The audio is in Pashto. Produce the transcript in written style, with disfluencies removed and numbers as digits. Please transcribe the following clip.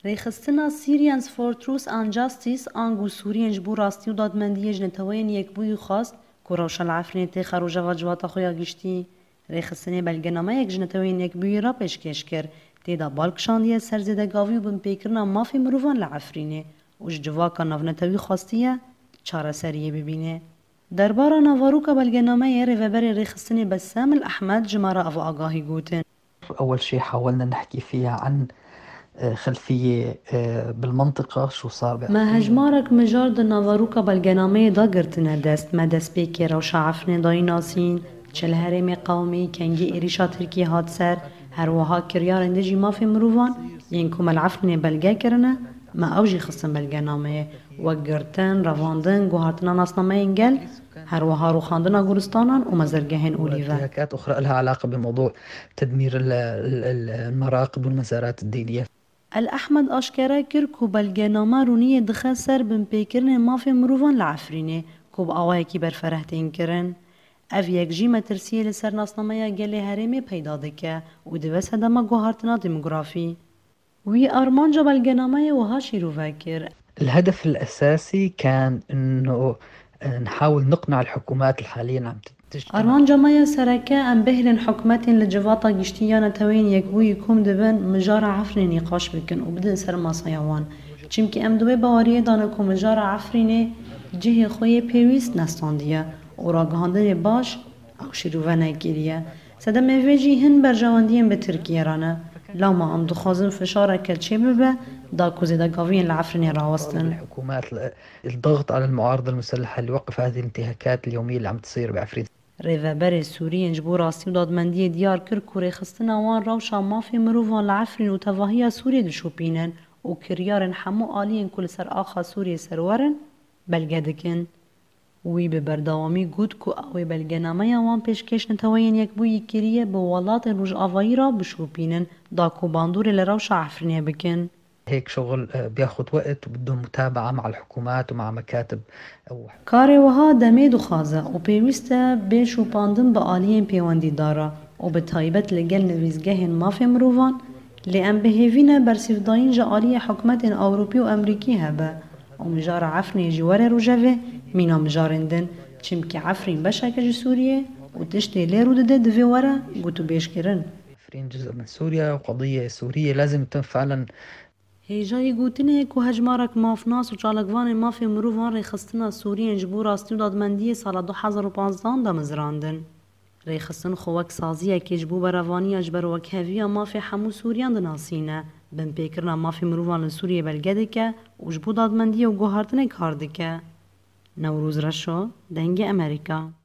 ریخستنا Syrians for Truth and Justice آنگو سوریان جبو راستی و دادمندی جنتوین یک بوی خواست که روش العفرین تی خروج و جواتا خویا گشتی. ریخستنی بلگنامه یک جنتوین یک بوی را پیشکش کرد. تیدا بالکشاندیه سرزیده گاوی و بن پیکرنا مافی مروفان لعفرینه. وش جواکا نونتوی خواستیه چاره سریه ببینه. دربارا نواروکا بلگنامه ریوبر ریخستنی بسام الأحمد جمارة أفو آقاهي قوتن. أول شيء حاولنا نحكي فيها عن خلفية بالمنطقة شو صار ما هجمارك مجارد نواروكا بالجنامي دا قرتنا دست ما دست بيكي روشا عفن داي ناسين چل هرمي قومي كنجي إريشا تركي هاد سر هروها كريار اندجي ما في مروفان ينكم العفن بلجا كرنا ما أوجي خصن بالجنامي وقرتن رواندن قهارتنا ناسنامي انجل هروها روخاندنا قرستانا ومزرقهن أوليفا. انتهاكات أخرى لها علاقة بموضوع تدمير المراقب والمزارات الدينية. الأحمد أشكرا كر كو بلغنامه رونية دخل سر بن بيكرن مافي مروفان لعفرينه كو بآوايكي برفرهتين كرن اف يك جي مترسيه لسر ناسنامه گلي هرمي پیدا دكه و دوس هدما گوهارتنا ديموغرافي وي أرمانجا بلغنامه وها شيرو فاكر. الهدف الأساسي كان إنه نحاول نقنع الحكومات الحالية عم أرمان جمايا سركة أم بهلن حكمت لجواتا جشتيانا توين يكبو يكوم دبن مجارة عفرين نقاش بكن وبدن سر ما صيوان چمكي أم دوبي باوريه دانكو مجارة عفريني جهي خوي بيويست نستاندية وراقهاندن باش أو شروفانا كيريا سدا مفيجي هن برجواندين بتركيا رانا لو ما عم دخازن فشارة كالشي ببا داكو زيدا قاوين العفريني راوستن الحكومات الضغط على المعارضة المسلحة اللي وقف هذه الانتهاكات اليومية اللي عم تصير بعفرين. ریوبر سوریان جبو راستی و دادمندی دیار کر کوری خستنا وان روشا مافی مروفان لعفرین و تواهی سوریه دشوپینن و کریارن حمو آلین کل سر آخا سوریه سرورن بلگدکن. وی به بردوامی گود کو اوی بلگنامه وان پیشکش نتوین یک بوی کریه به ولات روش آوایی را بشوپینن داکو باندور لروشا عفرینه بکن. هيك شغل بياخد وقت وبده متابعة مع الحكومات ومع مكاتب کاری وها دمید و خازه و پیوسته به شوپاندن به آلیین پیواندی داره و به تایبت لگل نویزگه مافی مروفان لئن بهیوینه برسیفداین جا آلی حکمت اوروپی و امریکی هبه و مجار عفرین جوار روژوه مینا مجارندن چمکی عفرین بشکج سوریه و تشتی لیرو دده دوی وره گوتو بیش کرن. عفرين جزء من سوريا وقضية سورية لازم يتم فعلا. هیجای گوتنه که هجمارک مافناس و چالکوان مافی مروفان ریخستنا سوریان جبو راستی و دادمندی سال 2015 دا مزراندن. ریخستن خوک سازیه که جبو براوانی اجبر وک هفیه مافی حمو سوریان دناسینه بن پیکرنا مافی مروفان لسوریه بلگده که و جبو دادمندی و گوهارتنه کار دکه. نوروز رشو دنگ امریکا.